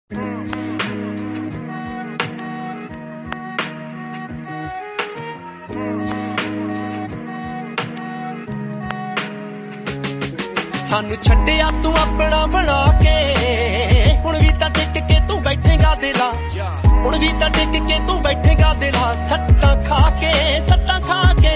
ਸਾਨੂੰ ਛੱਡਿਆ ਤੂੰ ਆਪਣਾ ਬਣਾ ਕੇ, ਹੁਣ ਵੀ ਤਾਂ ਟਿਕ ਕੇ ਤੂੰ ਬੈਠੇਗਾ ਦਿਲਾ, ਹੁਣ ਵੀ ਤਾਂ ਟਿਕ ਕੇ ਤੂੰ ਬੈਠੇਗਾ ਦਿਲਾ, ਸੱਟਾਂ ਖਾ ਕੇ ਸੱਟਾਂ ਖਾ ਕੇ।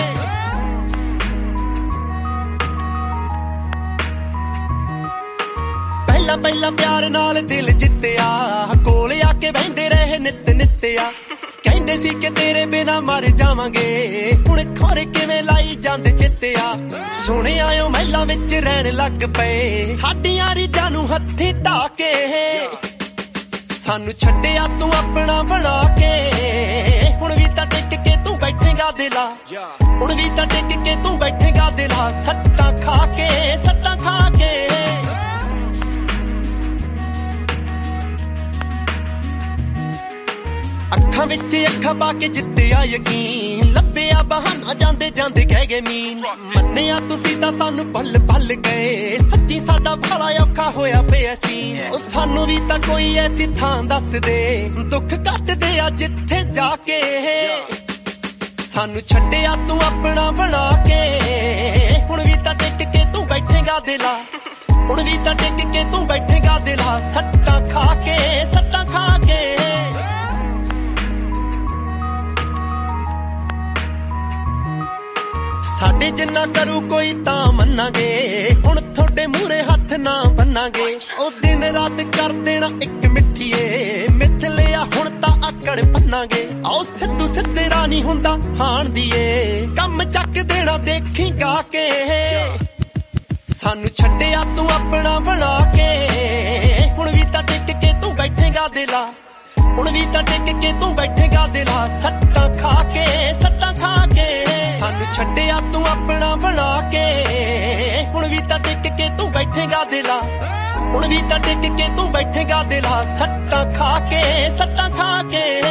ਪਹਿਲਾਂ ਪਹਿਲਾਂ ਪਿਆਰ ਨਾਲ ਦਿਲ ਜਿੱਤਿਆ, ਕੋਲ ਆ ਕੇ ਬਹਿੰਦੇ ਰਹੇ ਨਿੱਤ ਨਿੱਤਿਆ, ਕਹਿੰਦੇ ਸੀ ਕਿ ਤੇਰੇ ਬਿਨਾ ਮਰ ਜਾਵਾਂਗੇ, ਹੁਣ ਖੋਰੇ ਕਿਵੇਂ ਲਾਈ ਜਾਂਦੇ ਚਿੱਤਿਆ। ਸੁਣੇ ਆਇਓ ਮਹਿਲਾਂ ਵਿੱਚ ਰਹਿਣ ਲੱਗ ਪਏ, ਸਾਡੀਆਂ ਰੀਝਾਂ ਨੂੰ ਹੱਥੀਂ ਢਾ ਕੇ। ਸਾਨੂੰ ਛੱਡਿਆ ਤੂੰ ਆਪਣਾ ਬਣਾ ਕੇ, ਹੁਣ ਵੀ ਤਾਂ ਟਿਕ ਕੇ ਤੂੰ ਬੈਠੇਗਾ ਦਿਲਾ, ਹੁਣ ਵੀ ਤਾਂ ਟਿਕ ਕੇ ਤੂੰ ਬੈਠੇਗਾ ਦਿਲਾ, ਸੱਟਾਂ ਖਾ ਕੇ ਸੱਟਾਂ ਖਾ ਕੇ। ਅੱਖਾਂ ਵਿੱਚ ਅੱਖਾਂ ਪਾ ਕੇ ਜਿੱਤਿਆ ਯਕੀਨ, ਲੱਭਿਆ ਬਹਾਨਾ ਜਾਂਦੇ ਜਾਂਦੇ ਕਹਿ ਗਏ ਮੀਨ। ਮੰਨਿਆ ਤੁਸੀਂ ਤਾਂ ਸਾਨੂੰ ਭੁੱਲ ਭੁੱਲ ਗਏ, ਸੱਚੀ ਸਾਡਾ ਬੜਾ ਔਖਾ ਹੋਇਆ ਪਿਆ ਸੀ। ਉਹ ਸਾਨੂੰ ਵੀ ਤਾਂ ਕੋਈ ਐਸੀ ਥਾਂ ਦੱਸ ਦੇ, ਦੁੱਖ ਕੱਟਦੇ ਆ ਜਿੱਥੇ ਜਾ ਕੇ। ਸਾਨੂੰ ਛੱਡਿਆ ਤੂੰ ਆਪਣਾ ਬਣਾ ਕੇ, ਹੁਣ ਵੀ ਤਾਂ ਟਿਕ ਕੇ ਤੂੰ ਬੈਠੇਗਾ ਦਿਲਾ, ਹੁਣ ਵੀ ਤਾਂ ਟਿਕ ਕੇ ਤੂੰ ਬੈਠੇਗਾ ਦਿਲਾ, ਸੱਟਾਂ ਖਾ ਕੇ ਸੱਟਾਂ ਖਾ ਕੇ। ਸਾਡੇ ਜਿੰਨਾ ਕਰੂ ਕੋਈ ਤਾਂ ਮੰਨਾਂਗੇ, ਹੁਣ ਤੁਹਾਡੇ ਮੂਹਰੇ ਹੱਥ ਨਾ ਬੰਨਾਂਗੇ। ਉਹ ਦਿਨ ਰਾਤ ਕਰ ਦੇਣਾ ਇੱਕ ਮਿੱਠੀਏ, ਮਿੱਥ ਲਿਆ ਹੁਣ ਤਾਂ ਆਕੜ ਪੰਨਾਂਗੇ। ਆਓ ਸਿੱਧੂ ਸਿੱਧੇ ਰਾਣੀ ਹੁੰਦਾ ਹਾਣ ਦੀਏ, ਕੰਮ ਚੱਕ ਦੇਣਾ ਦੇਖੀ ਗਾ ਕੇ। ਸਾਨੂੰ ਛੱਡਿਆ ਤੂੰ ਆਪਣਾ ਬਣਾ ਕੇ, ਹੁਣ ਵੀ ਤਾਂ ਟਿਕ ਕੇ ਤੂੰ ਬੈਠੇਗਾ ਦਿਲਾ, ਹੁਣ ਵੀ ਤਾਂ ਟਿਕ ਕੇ ਤੂੰ ਬੈਠੇਗਾ ਦਿਲਾ, ਸੱਟਾਂ ਖਾ ਕੇ ਸੱਟਾਂ ਖਾ ਕੇ। ਸਾਨੂੰ ਛੱਡਿਆ ਤੂੰ ਆਪਣਾ ਬਣਾ ਕੇ, ਹੁਣ ਵੀ ਤਾਂ ਟਿਕ ਕੇ ਤੂੰ ਬੈਠੇਗਾ ਦਿਲਾ, ਹੁਣ ਵੀ ਤਾਂ ਟਿਕ ਕੇ ਤੂੰ ਬੈਠੇਗਾ ਦਿਲਾ, ਸੱਟਾਂ ਖਾ ਕੇ ਸੱਟਾਂ ਖਾ ਕੇ।